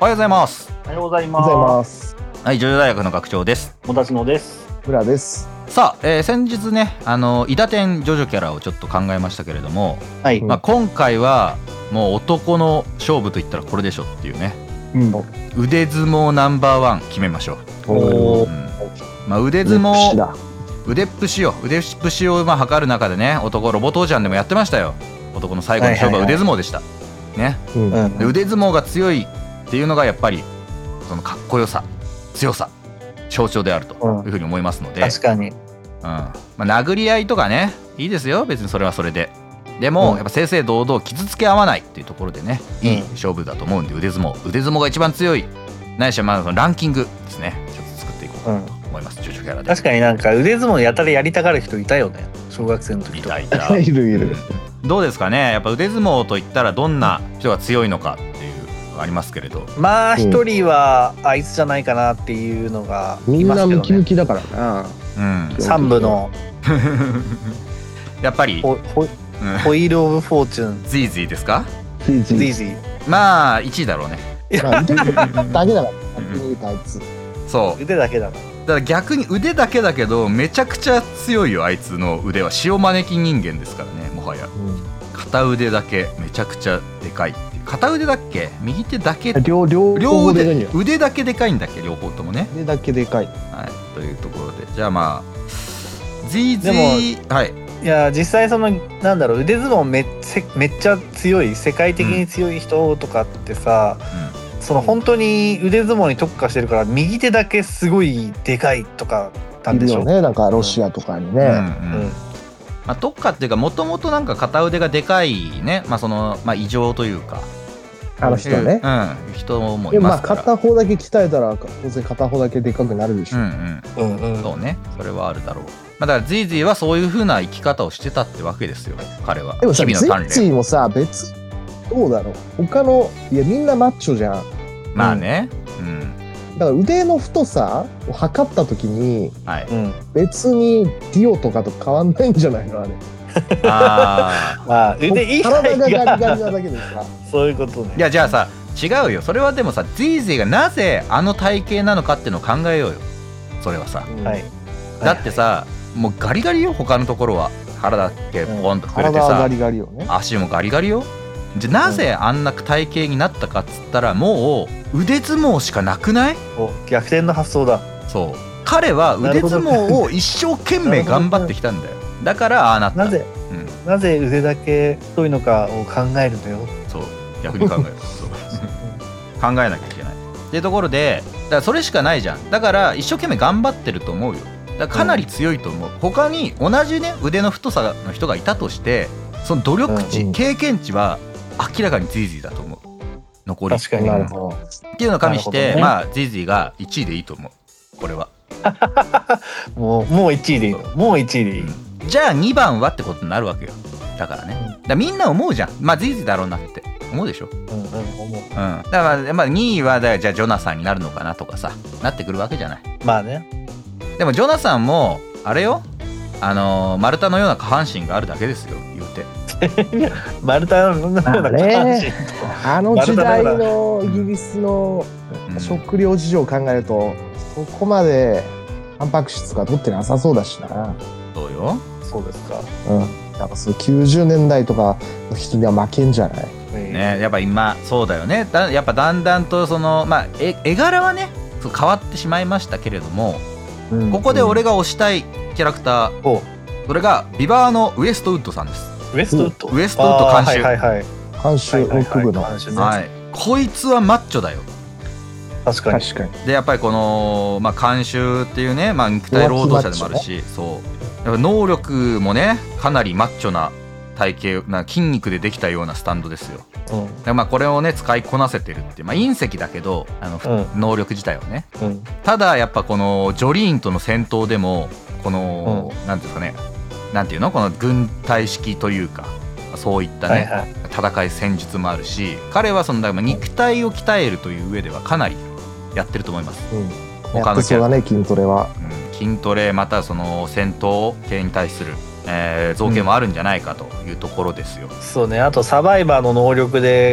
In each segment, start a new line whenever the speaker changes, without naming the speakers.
おはようございます。
おはようござい
おはようござい
ま。
ますす。
はい、女優大学の学長です。
もたちのです。
村です。
さあ、先日ね、イダテンジョジョキャラをちょっと考えましたけれども、
はい。
今回はもう男の勝負といったらこれでしょっていうね、腕相撲ナンバーワン決めましょう。
お
腕相撲、
だ。
腕っぷしを測る中でね、男ロボ父ちゃんでもやってましたよ。男の最後の勝負は腕相撲でした、ね、で腕相撲が強いっていうのがやっぱりそのかっこよさ、強さ、象徴であるというふうに思いますので、
確かに。
殴り合いとかね、いいですよ、別にそれはそれで。でも、やっぱ正々堂々傷つけ合わないっていうところでね、いい勝負だと思うんで、腕相撲が一番強い、ないしはそのランキングですね、ちょっと作っていこうかなと思います、ジョジョキャラで。
確かになんか腕相撲やたらやりたがる人いたよね、小学生の時とか。
いた
いる。
どうですかね、やっぱ腕相撲といったらどんな人が強いのかっていうのがありますけれど、
まあ一人はあいつじゃないかなっていうのが
みん
いますけどね。
なムキムキだからな。
三部の
やっぱり
ホイールオブフォーチュン
ズイズイですか。
ズイズイ。
まあ1位だろうね。
まあ腕だけだから。あいつ。
そう
腕だけだな。
だから逆に腕だけだけどめちゃくちゃ強いよ、あいつの腕は。塩招き人間ですからね、もはや。片腕だけめちゃくちゃでかいっていう。片腕だっけ、右手だけ、
両
腕だけでかいんだっけ、両方ともね。
腕だけでかい。
はい、というところで、じゃあまあズイズイ、はい。
いや実際そのなんだろう、腕相撲めっちゃ強い、世界的に強い人とかってさ、その本当に腕相撲に特化してるから右手だけすごいでかいとかなんでしょう
ね。なんかロシアとかにね。
特化っていうか、もともとなんか片腕がでかいね、その異常というか、
あの人はね、
人もいますから。
片方だけ鍛えたら当然片方だけでかくなるでしょ。
そうね、それはあるだろう。だからズイズイはそういう風な生き方をしてたってわけですよ、彼は。
でもさ、
日々の鍛錬。
ズイズイもさ、別どうだろう、他のみんなマッチョじゃん。
まあね、
だから腕の太さを測った時に、別にディオとかと変わんないんじゃないの、あれ。
まあ腕以外
体がガリガリなだけでさ。
そういうことね。
いやじゃあさ、違うよ、それは。でもさ、ズイズイがなぜあの体型なのかっていうのを考えようよ、それはさ。だってさ、もうガリガリよ、他のところは。腹だけポンと膨れてさ、
ガリガリよね、
足もガリガリよ。じゃあなぜあんな体型になったかっつったら、もう腕相撲しかなくない？
逆転の発想だ。
そう、彼は腕相撲を一生懸命頑張ってきたんだよ。だからああなった。
なぜ腕だけ太いのかを考えるのよ。
そう、逆に考えるそう考えなきゃいけないっていうところで、だからそれしかないじゃん。だから一生懸命頑張ってると思うよ。だからかなり強いと思う。他に同じね腕の太さの人がいたとして、その努力値、経験値は明らかにズイズイだと思う。残り。
確かに。
っていうのを加味して、ズイズイが1位でいいと思う、これは。
もう1位でいいの。もう1位でいい。
じゃあ2番はってことになるわけよ。だからね。だからみんな思うじゃん。ズイズイだろうなって思うでしょ。
思う。
だから2位はじゃあジョナサンになるのかなとかさ、なってくるわけじゃない。
まあね。
でもジョナサンもあれよ、丸太のような下半身があるだけですよ、言うて。
丸太のような下半身。
あの時代のイギリスの食料事情を考えると、そこまでタンパク質とか取ってなさそうだしな。
そうよ。
そうですか。
やっぱ90年代とかの人には負けんじゃない
ね。やっぱ今そうだよね。やっぱだんだんとその絵柄はね変わってしまいましたけれども、ここで俺が推したいキャラクター、それがビバーノ・ウエストウッドさんです。
ウエストウッド
監修。
監修6部の。
こいつはマッチョだよ。
確かに。
でやっぱりこの監修っていうね、肉体労働者でもあるし、そうやっぱ能力もねかなりマッチョな体型、筋肉でできたようなスタンドですよ。これをね使いこなせてるっていう、隕石だけど能力自体はね。ただやっぱこのジョリーンとの戦闘でもこのなんていうんですかね、なんていうの、この軍隊式というか、そういったね、戦い戦術もあるし、彼はその肉体を鍛えるという上ではかなりやってると思います。
やってそうだね、筋トレは。
筋トレまたその戦闘系に対する造形もあるんじゃないかというところですよ。
そうね。あとサバイバーの能力で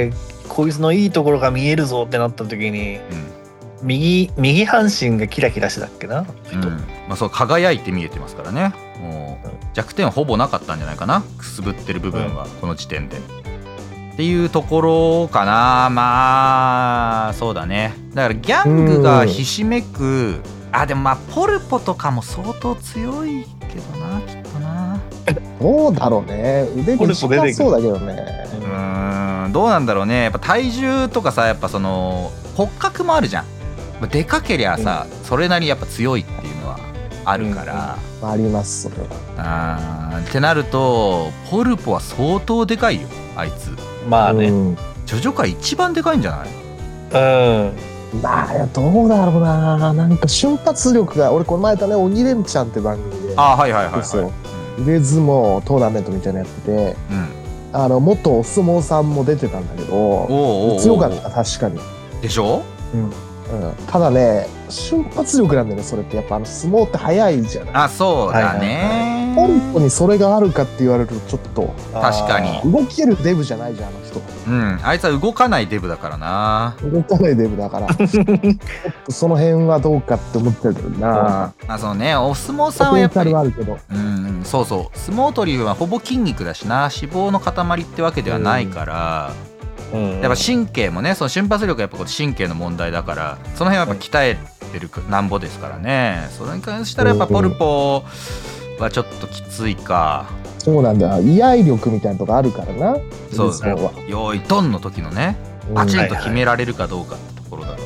こいつのいいところが見えるぞってなった時に、右半身がキラキラしてたっけな、
まあ、そう輝いて見えてますからね。もう弱点はほぼなかったんじゃないかな、くすぶってる部分はこの時点で、っていうところかな。まあそうだね。だからギャングがひしめく、でもまあポルポとかも相当強いけどな、きっとな。
どうだろうね、腕短そうだけどね。
どうなんだろうね。やっぱ体重とかさ、やっぱその骨格もあるじゃん。でかけりゃさ、それなりにやっぱ強いっていうのはあるから、
ありますそれ
は。ってなるとポルポは相当でかいよ、あいつ。
まあね、
ジョジョ界一番でかいんじゃない？
まあどうだろうな。なんか瞬発力が、俺この前だね、鬼レンチャンって番組で、腕相撲トーナメントみたいなのやってて、元お相撲さんも出てたんだけど、強かった、確かに。
でしょ？
ただね、瞬発力なんだよね、それって。やっぱ相撲って速いじゃない。
そうだね。
ポルポにそれがあるかって言われるとちょっと。
確かに。
動けるデブじゃないじゃん、あの人。
あいつは動かないデブだからな。
動かないデブだからちょっとその辺はどうかって思ってるけどな。
そうね、お相撲さんはやっぱり
あるけど、
そうそう、相撲取りはほぼ筋肉だしな、脂肪の塊ってわけではないから、やっぱ神経もね、その瞬発力はやっぱ神経の問題だから、その辺はやっぱ鍛えてるなんぼですからね。それに関したらやっぱポルポはちょっときついか。
そうなんだ、居合力みたいなとこあるからな。
そうそう、用意ドンの時のね、バチンと決められるかどうかってところだから、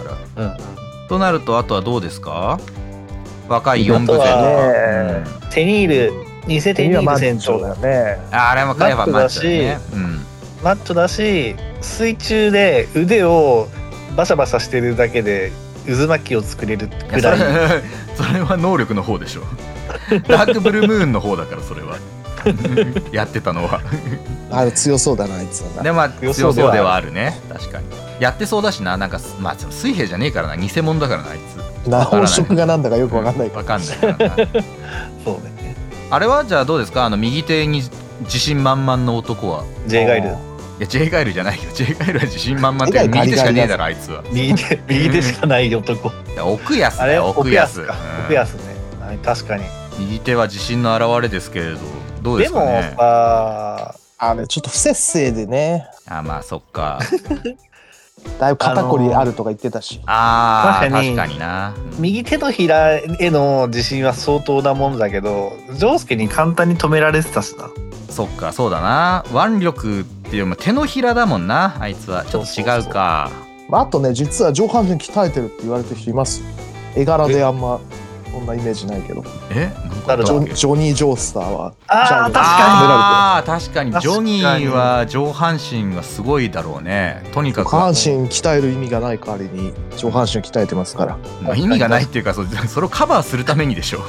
となるとあとはどうですか、若い4部勢とか。
テニール、偽テニール船長だよね。
あれもやっぱマッチョだね。
マッチョだし、水中で腕をバシャバシャしてるだけで渦巻きを作れるくらい。
それは能力の方でしょ。ダークブルームーンの方だから、それは。やってたのは。
強そうだな、あいつはな。
でも強そうではあるね、確かに。やってそうだしな、なんかまあ水兵じゃねえからな、偽物だからな、あいつ。
本職がなんだかよくわかんないから。
わかんないからな。
そうね。
あれはじゃあどうですか、右手に自信満々の男は。
J ガイル。
いや J ガイルじゃないよ。J ガイルは自信満々って右手しかねえだろ、あいつは。
右手しかない男。
奥安だよ、奥安。
奥安ね。確かに。
右手は自信の表れですけれど、どうですかね。
でもさ、
ちょっと不摂生でね。
まあそっか。
だいぶ肩こりあるとか言ってたし。
確かにな。
右手のひらへの自信は相当なものだけど、丈介に簡単に止められてたしな。
そっか、そうだな。腕力っていうよりも手のひらだもんな、あいつは。ちょっと違うか。
あとね、実は上半身鍛えてるって言われてる人いますよ。絵柄であんまそんなイメージないけど。ジョニー・ジョースターは。
確かにジョニーは上半身はすごいだろうね。とにかく
下半身鍛える意味がない代わりに上半身を鍛えてますから。
意味がないっていうか、それをカバーするためにでしょ。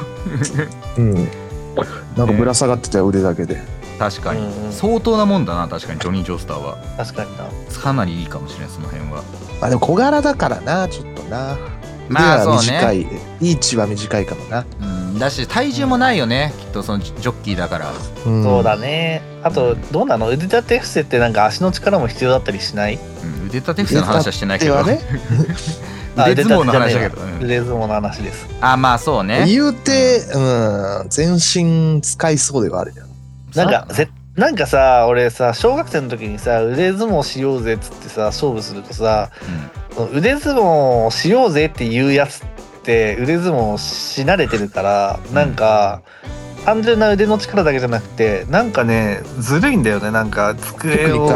なんかぶら下がってたよ、腕だけで。
確かに相当なもんだな。確かにジョニー・ジョースターは
確かにな、
かなりいいかもしれない、その辺は。
でも小柄だからな、ちょっとな。そうね、リーチは短いかもな。
だし体重もないよね、きっとそのジョッキーだから。
そうだね。あとどうなの、腕立て伏せってなんか足の力も必要だったりしない？
腕立て伏せの話はしてないけど。
腕
相撲の話だけど。
腕相撲の話です。
まあそうね。
言うて全身使いそうではあるじゃん。
なんかさ、俺さ、小学生の時にさ、腕相撲しようぜっつってさ、勝負するとさ、腕相撲しようぜっていうやつって腕相撲し慣れてるから、なんか単純な腕の力だけじゃなくて、なんかね、ずるいんだよね。なんか机を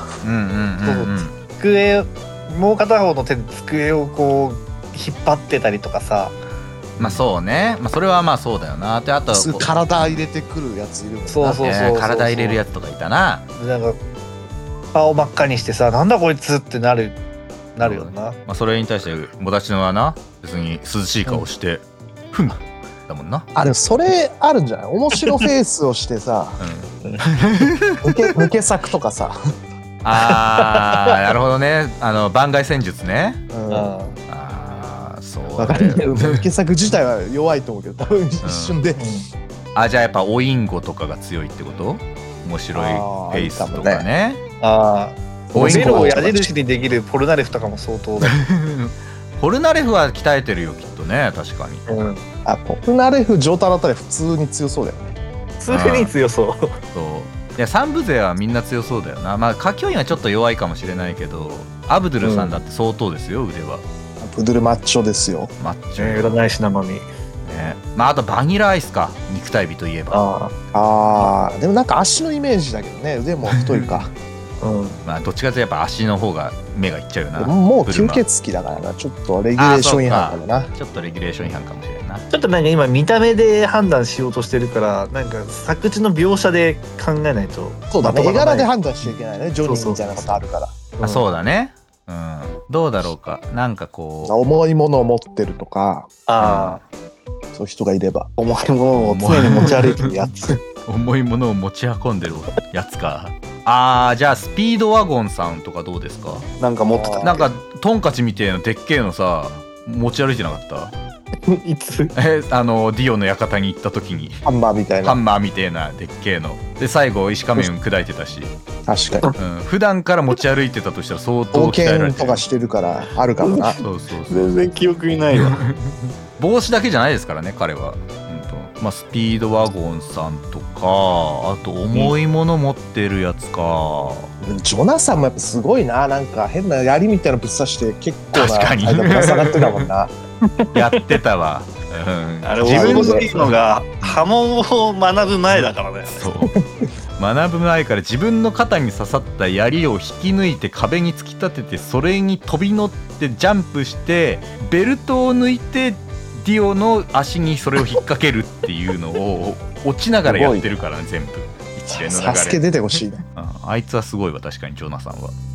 もう片方の手で机をこう引っ張ってたりとかさ。
そうね。それはまあそうだよな。で、あと
体入れてくるやついるもんな。
そう
体入れるやつとかいたな。
なんか顔真っ赤にしてさ、なんだこいつってなるよな。
それに対してもだちのはな、別に涼しい顔してふんだもんな。
でもそれあるんじゃない？面白フェイスをしてさ、抜け作とかさ。
なるほどね。番外戦術ね。そうだね。
抜け作自体は弱いと思うけど、多分一瞬で。
じゃあやっぱおインゴとかが強いってこと？面白いフェイスとかね。
ベロを矢印にできるポルナレフとかも相当だ
ポルナレフは鍛えてるよきっとね、確かに、
ポルナレフ状態だったら普通に強そうだよね。
普通に強そう。
そういや三部勢はみんな強そうだよな。まあ夏球員はちょっと弱いかもしれないけど、アブドゥルさんだって相当ですよ、腕は。
アブドゥルマッチョですよ。
マッチョ、
占い師生身ね。
まああとバニラアイスか、肉体美といえば。
でもなんか足のイメージだけどね、腕も太いか。
まあどっちかというとやっぱ足の方が目がいっちゃうよな。
もう吸血鬼だからな、ちょっとレギュレーション違反かもな。
ちょっとレギュレーション違反かもしれないな。
ちょっとなんか今見た目で判断しようとしてるから、なんか作中の描写で考えないと。
そうだね、絵柄で判断しちゃいけないね、ジョニーみたいなことあるから。
そうだね。どうだろうか、なんかこう
重いものを持ってるとか、そういう人がいれば。
重いものを常に持ち歩いてるやつ。
重いものを持ち運んでるやつか。じゃあスピードワゴンさんとかどうですか？
なんか持ってた。
なんかトンカチみてえなでっけえのさ持ち歩いてなかった？
いつ？
ディオの館に行った時に
ハンマーみたいな。
ハンマーみたいなでっけえので、最後石仮面砕いてたし。
確かに。
普段から持ち歩いてたとしたら相当鍛えられてる。
冒険とかしてるからあるかもな。
そう
全然記憶にないわ。
帽子だけじゃないですからね彼は。まあ、スピードワゴンさんとか、あと重いもの持ってるやつか、
ジョナサンもやっぱすごいな。なんか変な槍みたいなのぶっ刺して結構な
確かに
間ぶら下がってたもんな。
やってたわ。
あれ自分でのが刃文を学ぶ前だからね。
そう学ぶ前から自分の肩に刺さった槍を引き抜いて壁に突き立てて、それに飛び乗ってジャンプしてベルトを抜いてディオの足にそれを引っ掛けるっていうのを落ちながらやってるからね、全部一連の流れ。
サスケ出てほしいね。
あいつはすごいわ、確かにジョナサンは。